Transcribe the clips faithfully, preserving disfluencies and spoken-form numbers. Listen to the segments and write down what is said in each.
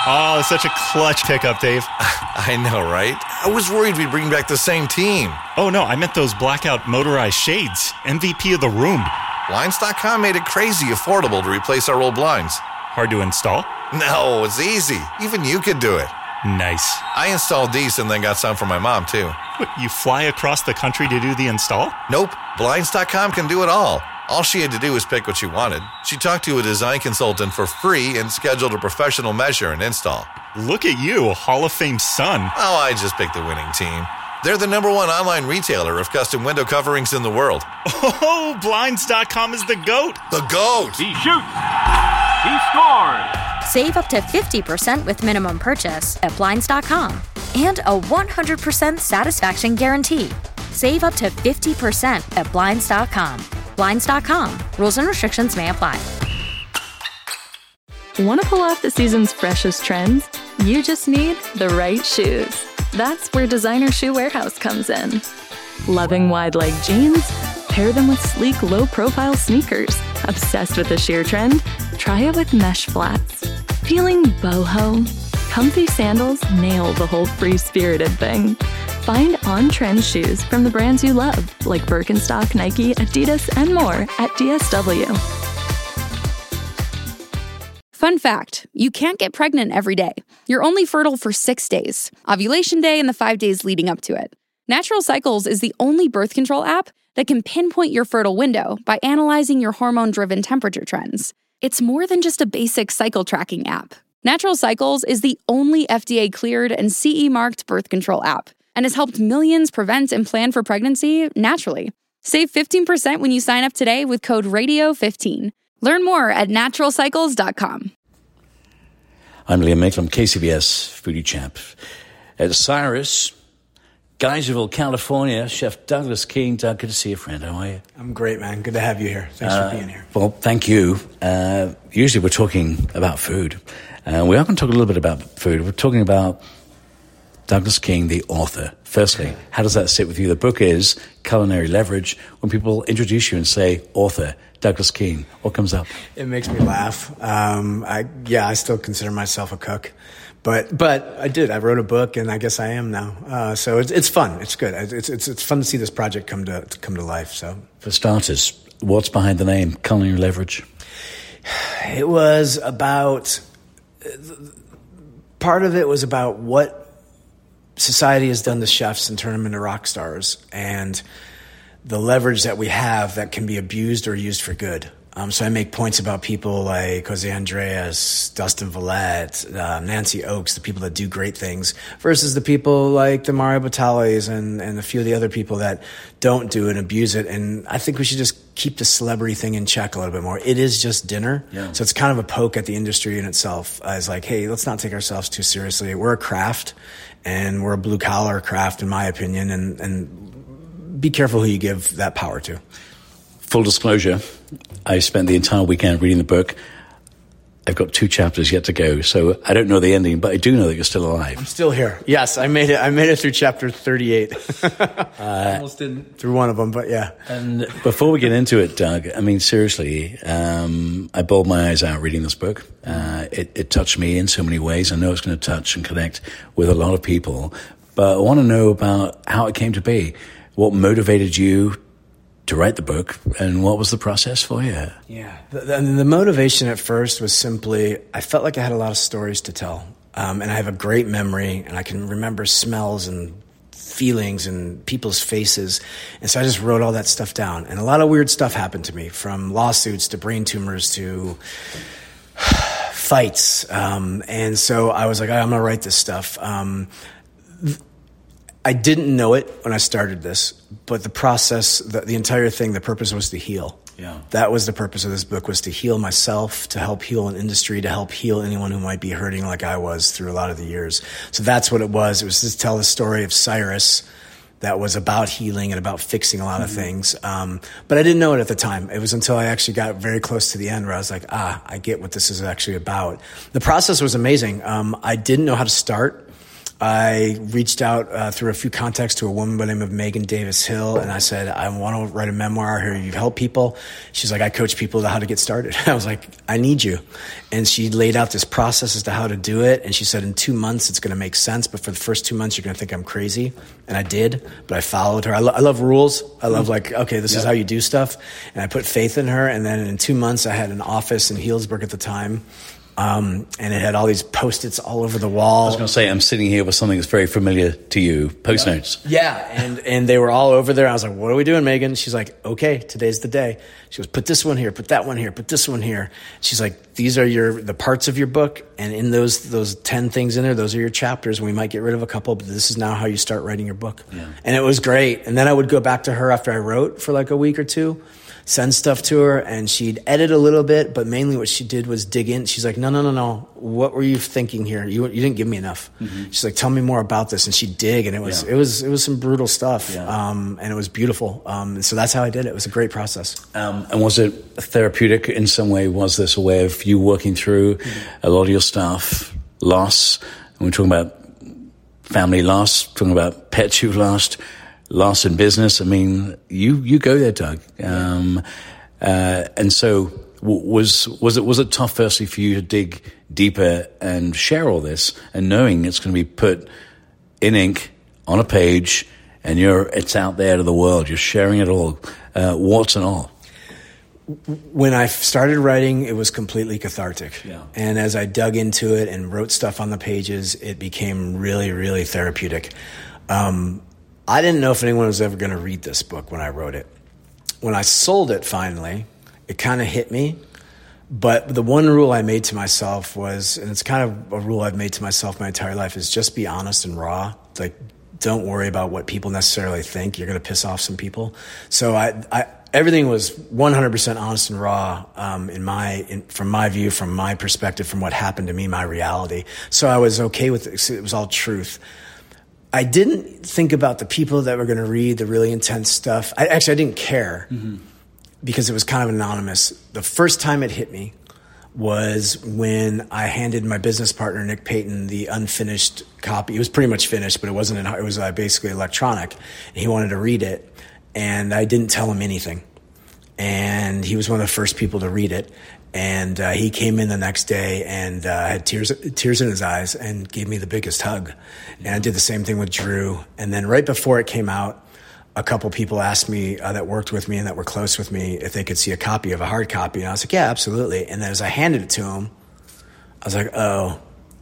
Oh, such a clutch pickup, Dave. I know, right? I was worried we'd bring back the same team. Oh, no, I meant those blackout motorized shades. M V P of the room. Blinds dot com made it crazy affordable to replace our old blinds. Hard to install? No, it's easy. Even you could do it. Nice. I installed these and then got some for my mom, too. What, you fly across the country to do the install? Nope. Blinds dot com can do it all. All she had to do was pick what she wanted. She talked to a design consultant for free and scheduled a professional measure and install. Look at you, a Hall of Fame son. Oh, I just picked the winning team. They're the number one online retailer of custom window coverings in the world. Oh, Blinds dot com is the GOAT. The GOAT! He shoots! He scores! Save up to fifty percent with minimum purchase at Blinds dot com. And a one hundred percent satisfaction guarantee. Save up to fifty percent at Blinds dot com. Blinds dot com. Rules and restrictions may apply. Want to pull off the season's freshest trends? You just need the right shoes. That's where Designer Shoe Warehouse comes in. Loving wide leg jeans? Pair them with sleek, low-profile sneakers. Obsessed with the sheer trend? Try it with mesh flats. Feeling boho? Comfy sandals nail the whole free-spirited thing. Find on-trend shoes from the brands you love, like Birkenstock, Nike, Adidas, and more at D S W. Fun fact, you can't get pregnant every day. You're only fertile for six days, ovulation day and the five days leading up to it. Natural Cycles is the only birth control app that can pinpoint your fertile window by analyzing your hormone-driven temperature trends. It's more than just a basic cycle tracking app. Natural Cycles is the only F D A-cleared and C E-marked birth control app and has helped millions prevent and plan for pregnancy naturally. Save fifteen percent when you sign up today with code radio fifteen. Learn more at natural cycles dot com. I'm Liam Maitland, K C B S Foodie Champ. At Cyrus, Geyserville, California, Chef Douglas King. Doug, good to see you, friend. How are you? I'm great, man. Good to have you here. Thanks uh, for being here. Well, thank you. Uh, usually we're talking about food. Uh, we are going to talk a little bit about food. We're talking about Douglas King, the author. Firstly, how does that sit with you? The book is Culinary Leverage. When people introduce you and say, author, Douglas King, what comes up? It makes me laugh. Um, I, yeah, I still consider myself a cook. But but I did. I wrote a book, and I guess I am now. Uh, so it's it's fun. It's good. It's it's it's fun to see this project come to, to come to life. So for starters, what's behind the name Culinary Leverage? It was about part of it was about what society has done to chefs and turned them into rock stars, and the leverage that we have that can be abused or used for good. Um, so I make points about people like Jose Andres, Dustin Vallette, uh, Nancy Oakes, the people that do great things, versus the people like the Mario Batales and, and a few of the other people that don't do it and abuse it. And I think we should just keep the celebrity thing in check a little bit more. It is just dinner. Yeah. So it's kind of a poke at the industry in itself as like, hey, let's not take ourselves too seriously. We're a craft, and we're a blue-collar craft, in my opinion, and, and be careful who you give that power to. Full disclosure, I spent the entire weekend reading the book. I've got two chapters yet to go, so I don't know the ending, but I do know that you're still alive. I'm still here. Yes, I made it. I made it through chapter thirty-eight. uh, Almost didn't through one of them, but yeah. And before we get into it, Doug, I mean, seriously, um, I bawled my eyes out reading this book. Uh, it, it touched me in so many ways. I know it's going to touch and connect with a lot of people, but I want to know about how it came to be. What motivated you to write the book, and what was the process for you? Yeah, the, the, the motivation at first was simply, I felt like I had a lot of stories to tell, um, and I have a great memory, and I can remember smells and feelings and people's faces, and so I just wrote all that stuff down, and a lot of weird stuff happened to me, from lawsuits to brain tumors to fights, um, and so I was like, I'm going to write this stuff. Um, th- I didn't know it when I started this, but the process, the, the entire thing, the purpose was to heal. Yeah. That was the purpose of this book, was to heal myself, to help heal an industry, to help heal anyone who might be hurting like I was through a lot of the years. So that's what it was. It was to tell the story of Cyrus that was about healing and about fixing a lot mm-hmm. of things. Um, but I didn't know it at the time. It was until I actually got very close to the end where I was like, ah, I get what this is actually about. The process was amazing. Um, I didn't know how to start. I reached out uh, through a few contacts to a woman by the name of Megan Davis Hill, and I said, I want to write a memoir here. You help people. She's like, I coach people to how to get started. I was like, I need you. And she laid out this process as to how to do it. And she said, in two months, it's going to make sense. But for the first two months, you're going to think I'm crazy. And I did, but I followed her. I, lo- I love rules. I love like, okay, this yep. is how you do stuff. And I put faith in her. And then in two months, I had an office in Healdsburg at the time. Um, and it had all these Post-its all over the wall. I was going to say, I'm sitting here with something that's very familiar to you, Post-notes. Yeah, and, and they were all over there. I was like, what are we doing, Megan? She's like, okay, today's the day. She goes, put this one here, put that one here, put this one here. She's like, these are your the parts of your book, and in those those ten things in there, those are your chapters. We might get rid of a couple, but this is now how you start writing your book. Yeah. And it was great. And then I would go back to her after I wrote for like a week or two, send stuff to her, and she'd edit a little bit, but mainly what she did was dig in. She's like, no, no, no, no. What were you thinking here? You you didn't give me enough. Mm-hmm. She's like, tell me more about this. And she'd dig, and it was yeah. it was it was some brutal stuff, yeah. um, and it was beautiful. Um, so that's how I did it. It was a great process. Um, and was it therapeutic in some way? Was this a way of you working through mm-hmm. a lot of your stuff, loss? And we're talking about family loss, talking about pets you've lost, loss in business. I mean, you, you go there, Doug. Um, uh, and so w- was, was it, was it tough firstly for you to dig deeper and share all this and knowing it's going to be put in ink on a page and you're, it's out there to the world. You're sharing it all, uh, warts and all. When I started writing, it was completely cathartic. Yeah. And as I dug into it and wrote stuff on the pages, it became really, really therapeutic. Um, I didn't know if anyone was ever going to read this book when I wrote it. When I sold it finally, it kind of hit me. But the one rule I made to myself was, and it's kind of a rule I've made to myself my entire life, is just be honest and raw. Like, don't worry about what people necessarily think. You're going to piss off some people. So I, I everything was one hundred percent honest and raw um, in my, in, from my view, from my perspective, from what happened to me, my reality. So I was okay with it. It was all truth. I didn't think about the people that were going to read the really intense stuff. I actually I didn't care mm-hmm. because it was kind of anonymous. The first time it hit me was when I handed my business partner Nick Payton the unfinished copy. It was pretty much finished, but it wasn't. In, it was uh, basically electronic. And he wanted to read it, and I didn't tell him anything. And he was one of the first people to read it. And uh, he came in the next day and uh, had tears tears in his eyes and gave me the biggest hug. And I did the same thing with Drew. And then right before it came out, a couple people asked me uh, that worked with me and that were close with me if they could see a copy of a hard copy. And I was like, yeah, absolutely. And then as I handed it to him, I was like, oh,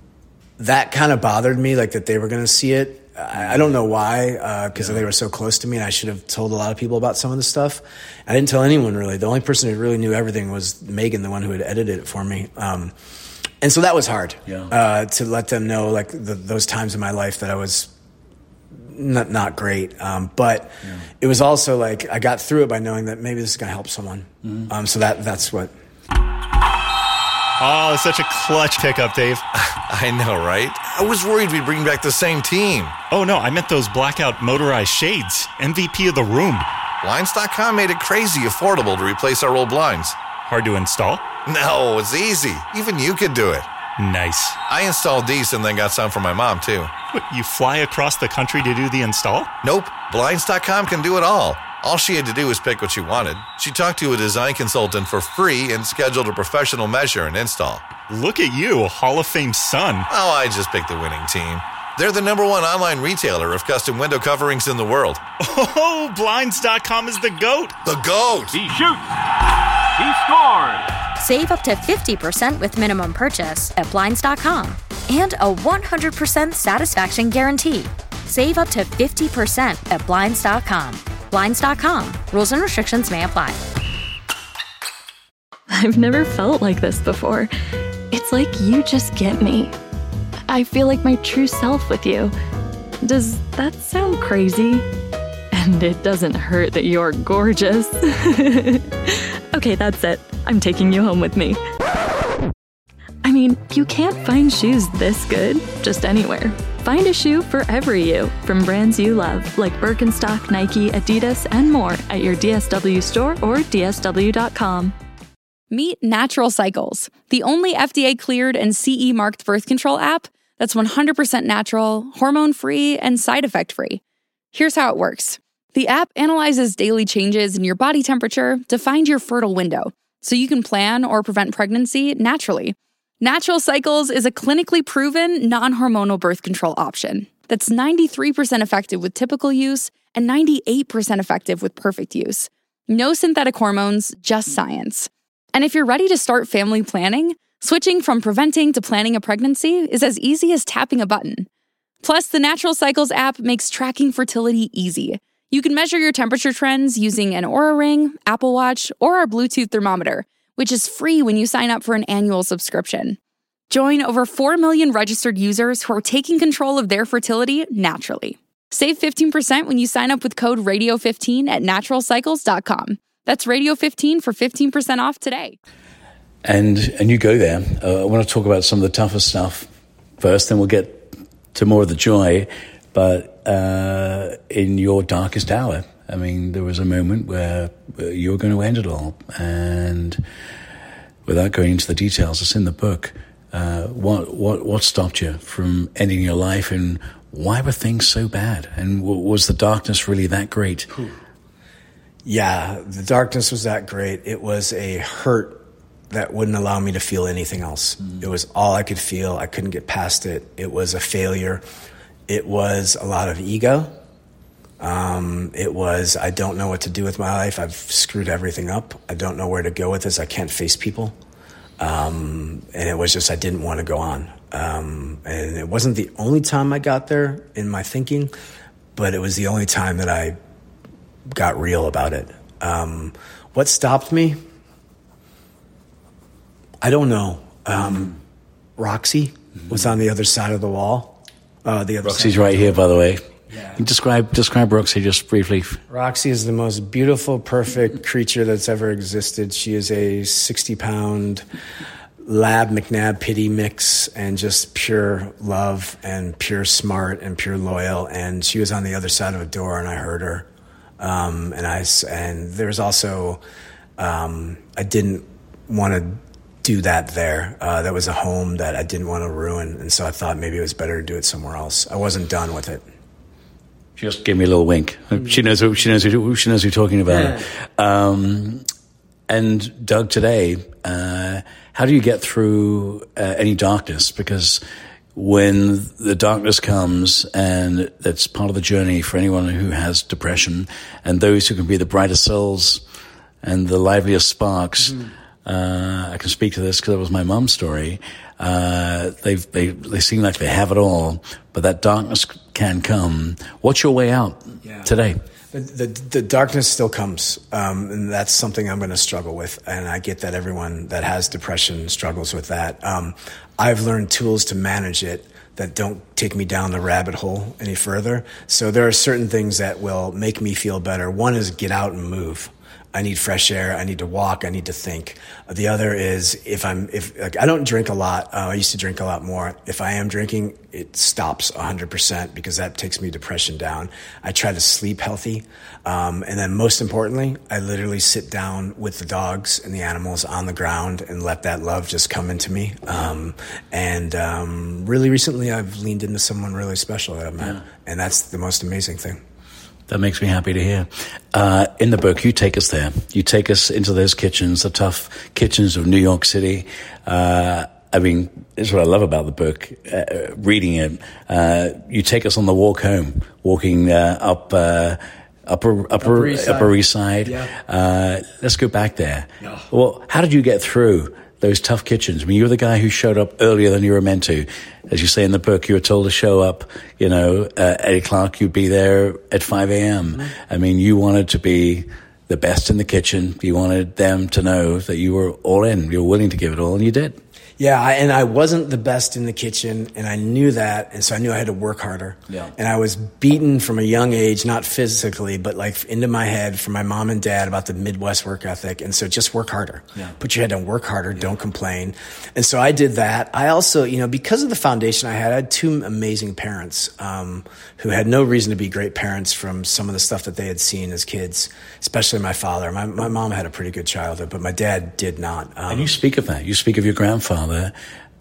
that kind of bothered me, like that they were going to see it. I, I don't know why, because uh, yeah. they were so close to me, and I should have told a lot of people about some of the stuff. I didn't tell anyone, really. The only person who really knew everything was Megan, the one who had edited it for me. Um, and so that was hard yeah. uh, to let them know, like, the, those times in my life that I was not not great. Um, but yeah. it was also like I got through it by knowing that maybe this is going to help someone. Mm-hmm. Um, so that that's what. Oh, such a clutch pickup, Dave. I know, right? I was worried we'd bring back the same team. Oh, no, I meant those blackout motorized shades. M V P of the room. Blinds dot com made it crazy affordable to replace our old blinds. Hard to install? No, it's easy. Even you could do it. Nice. I installed these and then got some for my mom, too. What, you fly across the country to do the install? Nope. Blinds dot com can do it all. All she had to do was pick what she wanted. She talked to a design consultant for free and scheduled a professional measure and install. Look at you, Hall of Fame son. Oh, I just picked the winning team. They're the number one online retailer of custom window coverings in the world. Oh, Blinds dot com is the GOAT. The GOAT. He shoots. He scores. Save up to fifty percent with minimum purchase at Blinds dot com. And a one hundred percent satisfaction guarantee. Save up to fifty percent at Blinds dot com. Blinds dot com. Rules and restrictions may apply. I've never felt like this before. It's like you just get me. I feel like my true self with you. Does that sound crazy? And it doesn't hurt that you're gorgeous. Okay, that's it. I'm taking you home with me. I mean, you can't find shoes this good just anywhere. Find a shoe for every you from brands you love, like Birkenstock, Nike, Adidas, and more at your D S W store or D S W dot com. Meet Natural Cycles, the only F D A-cleared and C E-marked birth control app that's one hundred percent natural, hormone-free, and side effect-free. Here's how it works. The app analyzes daily changes in your body temperature to find your fertile window, so you can plan or prevent pregnancy naturally. Natural Cycles is a clinically proven, non-hormonal birth control option that's ninety-three percent effective with typical use and ninety-eight percent effective with perfect use. No synthetic hormones, just science. And if you're ready to start family planning, switching from preventing to planning a pregnancy is as easy as tapping a button. Plus, the Natural Cycles app makes tracking fertility easy. You can measure your temperature trends using an Oura Ring, Apple Watch, or our Bluetooth thermometer, which is free when you sign up for an annual subscription. Join over four million registered users who are taking control of their fertility naturally. Save fifteen percent when you sign up with code radio fifteen at natural cycles dot com. That's radio fifteen for fifteen percent off today. And and you go there. Uh, I want to talk about some of the tougher stuff first, then we'll get to more of the joy. But uh, in your darkest hour, I mean, there was a moment where you were going to end it all. And without going into the details, it's in the book. Uh, what what what stopped you from ending your life, and why were things so bad? And w- was the darkness really that great? Yeah, the darkness was that great. It was a hurt that wouldn't allow me to feel anything else. Mm. It was all I could feel. I couldn't get past it. It was a failure. It was a lot of ego. Um, it was, I don't know what to do with my life. I've screwed everything up. I don't know where to go with this. I can't face people. Um, and it was just, I didn't want to go on. Um, and it wasn't the only time I got there in my thinking, but it was the only time that I got real about it. Um, what stopped me? I don't know. Um, Roxy was on the other side of the wall. Uh, the other Roxy's side right here, by the way. Yeah. Describe describe Roxy just briefly. Roxy is the most beautiful, perfect creature that's ever existed. She is a sixty-pound Lab McNabb Pity mix, and just pure love and pure smart and pure loyal. And she was on the other side of a door, and I heard her. Um, and I and there was also um, I didn't want to do that there. Uh, that was a home that I didn't want to ruin, and so I thought maybe it was better to do it somewhere else. I wasn't done with it. She just gave me a little wink. She knows who she knows who she knows who you're talking about. Yeah. Um, and Doug, today, uh, how do you get through uh, any darkness? Because when the darkness comes, and that's part of the journey for anyone who has depression, and those who can be the brightest souls and the liveliest sparks. Mm-hmm. Uh, I can speak to this because it was my mom's story. Uh, they they they seem like they have it all, but that darkness can come. What's your way out yeah. today? The, the the darkness still comes, um, and that's something I'm going to struggle with. And I get that everyone that has depression struggles with that. Um, I've learned tools to manage it that don't take me down the rabbit hole any further. So there are certain things that will make me feel better. One is get out and move. I need fresh air. I need to walk. I need to think. The other is if I'm, if like, I don't drink a lot. Uh, I used to drink a lot more. If I am drinking, it stops one hundred percent because that takes me depression down. I try to sleep healthy. Um, and then most importantly, I literally sit down with the dogs and the animals on the ground and let that love just come into me. Um, and, um, really recently I've leaned into someone really special that I've met. Yeah. And that's the most amazing thing. That makes me happy to hear. Uh, in the book, you take us there. You take us into those kitchens, the tough kitchens of New York City. Uh, I mean, this is what I love about the book, uh, reading it. Uh, you take us on the walk home, walking uh, up uh, upper upper upper East Side. Upper East Side. Yeah. Uh, let's go back there. Yeah. Well, how did you get through those tough kitchens? I mean, you were the guy who showed up earlier than you were meant to. As you say in the book, you were told to show up, you know, at eight o'clock, you'd be there at five a.m. Mm-hmm. I mean, you wanted to be the best in the kitchen. You wanted them to know that you were all in. You were willing to give it all, and you did. Yeah, I, and I wasn't the best in the kitchen, and I knew that, and so I knew I had to work harder. Yeah. And I was beaten from a young age, not physically, but like into my head from my mom and dad about the Midwest work ethic, and so just work harder. Yeah. Put your head down, work harder, yeah. Don't complain. And so I did that. I also, you know, because of the foundation I had, I had two amazing parents um, who had no reason to be great parents from some of the stuff that they had seen as kids, especially my father. My, my mom had a pretty good childhood, but my dad did not. Um, and you speak of that. You speak of your grandfather.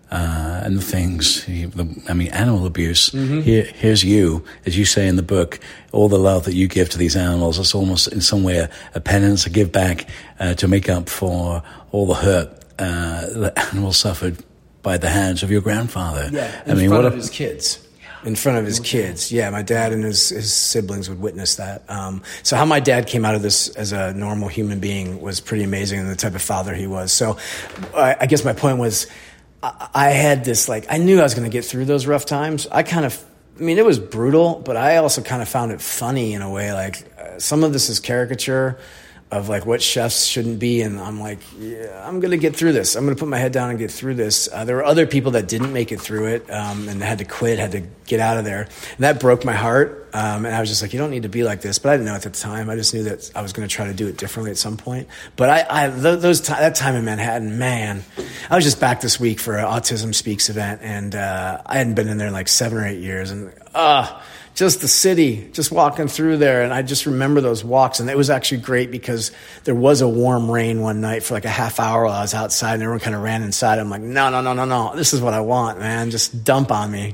uh, and the things, the, I mean, animal abuse. Mm-hmm. Here, here's you, as you say in the book, all the love that you give to these animals. It's almost in some way a, a penance, a give back uh, to make up for all the hurt uh, that animals suffered by the hands of your grandfather. Yeah, in I mean, front what of a, his kids. In front of his kids. Yeah, my dad and his, his siblings would witness that. Um, so how my dad came out of this as a normal human being was pretty amazing, and the type of father he was. So I, I guess my point was I, I had this, like, I knew I was going to get through those rough times. I kind of, I mean, it was brutal, but I also kind of found it funny in a way. Like, uh, some of this is caricature of like what chefs shouldn't be, and I'm like, yeah, I'm gonna get through this. I'm gonna put my head down and get through this. Uh, there were other people that didn't make it through it, um, and had to quit, had to get out of there, and that broke my heart. Um, and I was just like, you don't need to be like this. But I didn't know at the time. I just knew that I was gonna try to do it differently at some point. But I, I those t- that time in Manhattan, man, I was just back this week for an Autism Speaks event, and uh, I hadn't been in there in like seven or eight years, and ah. Uh, Just the city, just walking through there. And I just remember those walks. And it was actually great because there was a warm rain one night for like a half hour while I was outside, and everyone kind of ran inside. I'm like, no, no, no, no, no. This is what I want, man. Just dump on me.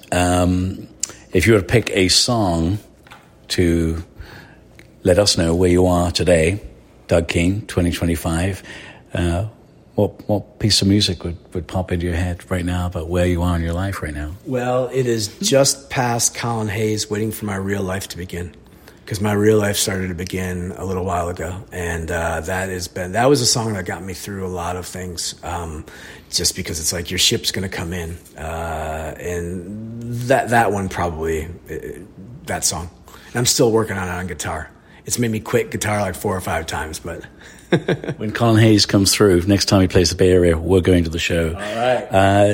Um, if you were to pick a song to let us know where you are today, Doug Keane, twenty twenty-five, uh, What what piece of music would, would pop into your head right now about where you are in your life right now? Well, it is just past Colin Hayes, Waiting for My Real Life to Begin, because my real life started to begin a little while ago, and uh, that has been that was a song that got me through a lot of things. Um, just because it's like your ship's going to come in, uh, and that that one probably uh, that song. And I'm still working on it on guitar. It's made me quit guitar like four or five times, but. When Colin Hayes comes through, next time he plays the Bay Area, we're going to the show. All right. Uh,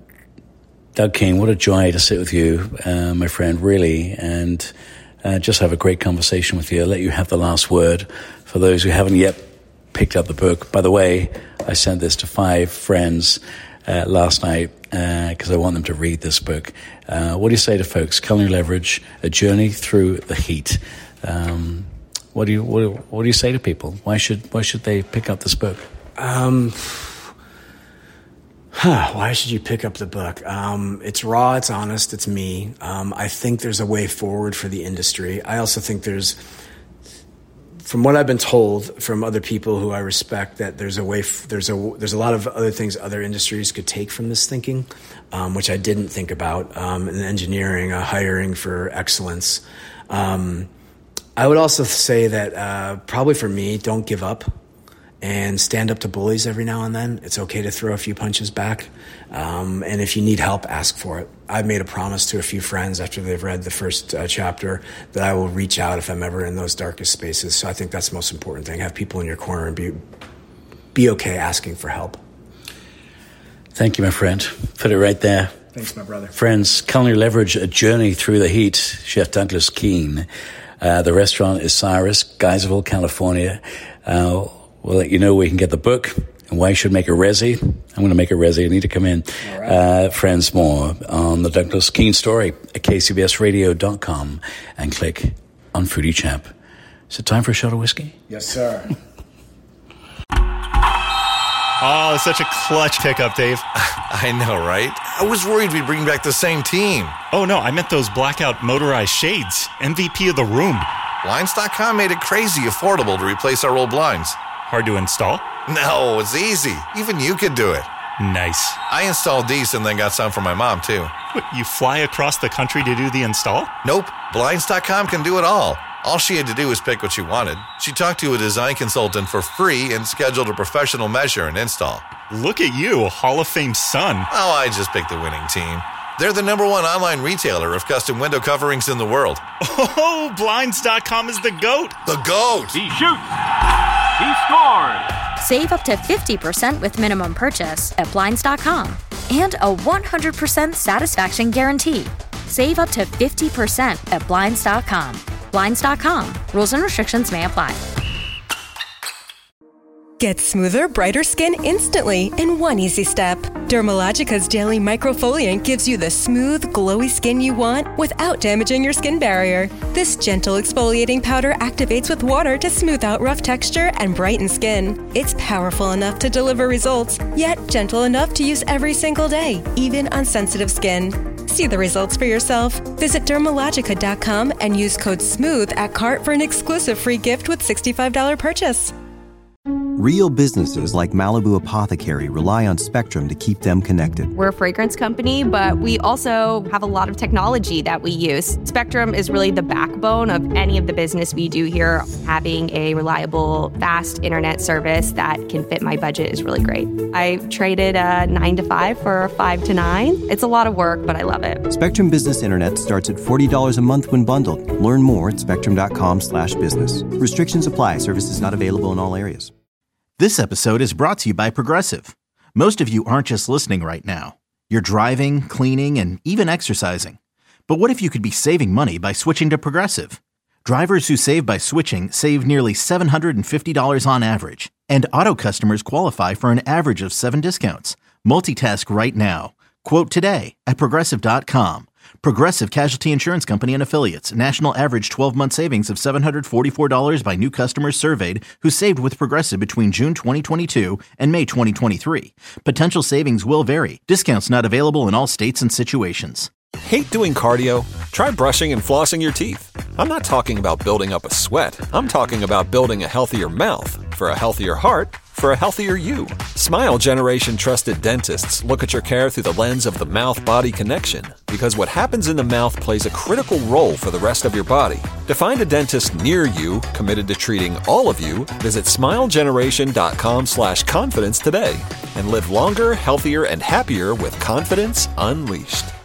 Doug Keane, what a joy to sit with you, uh, my friend, really, and uh, just have a great conversation with you. I'll let you have the last word for those who haven't yet picked up the book. By the way, I sent this to five friends uh, last night because uh, I want them to read this book. Uh, what do you say to folks? Culinary Leverage, A Journey Through the Heat. Um What do you what, what do you say to people? Why should why should they pick up this book? Um, huh, why should you pick up the book? Um, it's raw, it's honest, it's me. Um, I think there's a way forward for the industry. I also think there's, from what I've been told from other people who I respect, that there's a way f- there's a there's a lot of other things other industries could take from this thinking, um, which I didn't think about. Um, in engineering, uh, hiring for excellence. Um, I would also say that uh, probably for me, don't give up and stand up to bullies every now and then. It's okay to throw a few punches back. Um, and if you need help, ask for it. I've made a promise to a few friends after they've read the first uh, chapter that I will reach out if I'm ever in those darkest spaces. So I think that's the most important thing. Have people in your corner and be, be okay asking for help. Thank you, my friend. Put it right there. Thanks, my brother. Friends, Culinary Leverage, A Journey Through the Heat, Chef Douglas Keane. Uh, the restaurant is Cyrus, Geyserville, California. Uh, we'll let you know where you can get the book and why you should make a resi. I'm going to make a resi. I need to come in. All right. Uh, friends, more on the Douglas Keane story at K C B S radio dot com and click on Foodie Chap. Is it time for a shot of whiskey? Yes, sir. Oh, such a clutch pickup, Dave. I know, right? I was worried we'd bring back the same team. Oh, no, I meant those blackout motorized shades. M V P of the room. Blinds dot com made it crazy affordable to replace our old blinds. Hard to install? No, it's easy. Even you could do it. Nice. I installed these and then got some for my mom, too. What, you fly across the country to do the install? Nope. Blinds dot com can do it all. All she had to do was pick what she wanted. She talked to a design consultant for free and scheduled a professional measure and install. Look at you, Hall of Fame son. Oh, I just picked the winning team. They're the number one online retailer of custom window coverings in the world. Oh, Blinds dot com is the GOAT. The GOAT! He shoots. He scores. Save up to fifty percent with minimum purchase at Blinds dot com and a one hundred percent satisfaction guarantee. Save up to fifty percent at Blinds dot com. Blinds dot com. Rules and restrictions may apply. Get smoother, brighter skin instantly in one easy step. Dermalogica's daily microfoliant gives you the smooth, glowy skin you want without damaging your skin barrier. This gentle exfoliating powder activates with water to smooth out rough texture and brighten skin. It's powerful enough to deliver results, yet gentle enough to use every single day, even on sensitive skin. See the results for yourself. Visit Dermalogica dot com and use code SMOOTH at cart for an exclusive free gift with sixty-five dollars purchase. Real businesses like Malibu Apothecary rely on Spectrum to keep them connected. We're a fragrance company, but we also have a lot of technology that we use. Spectrum is really the backbone of any of the business we do here. Having a reliable, fast internet service that can fit my budget is really great. I traded a nine to five for a five to nine. It's a lot of work, but I love it. Spectrum Business Internet starts at forty dollars a month when bundled. Learn more at spectrum.com slash business. Restrictions apply. Services not available in all areas. This episode is brought to you by Progressive. Most of you aren't just listening right now. You're driving, cleaning, and even exercising. But what if you could be saving money by switching to Progressive? Drivers who save by switching save nearly seven hundred fifty dollars on average. And auto customers qualify for an average of seven discounts. Multitask right now. Quote today at Progressive dot com. Progressive Casualty Insurance Company and Affiliates. National average twelve-month savings of seven hundred forty-four dollars by new customers surveyed who saved with Progressive between June twenty twenty-two and May twenty twenty-three. Potential savings will vary. Discounts not available in all states and situations. Hate doing cardio? Try brushing and flossing your teeth. I'm not talking about building up a sweat. I'm talking about building a healthier mouth. For a healthier heart, for a healthier you. Smile Generation trusted dentists look at your care through the lens of the mouth-body connection, because what happens in the mouth plays a critical role for the rest of your body. To find a dentist near you committed to treating all of you, visit smilegeneration.com slash confidence today and live longer, healthier, and happier with confidence unleashed.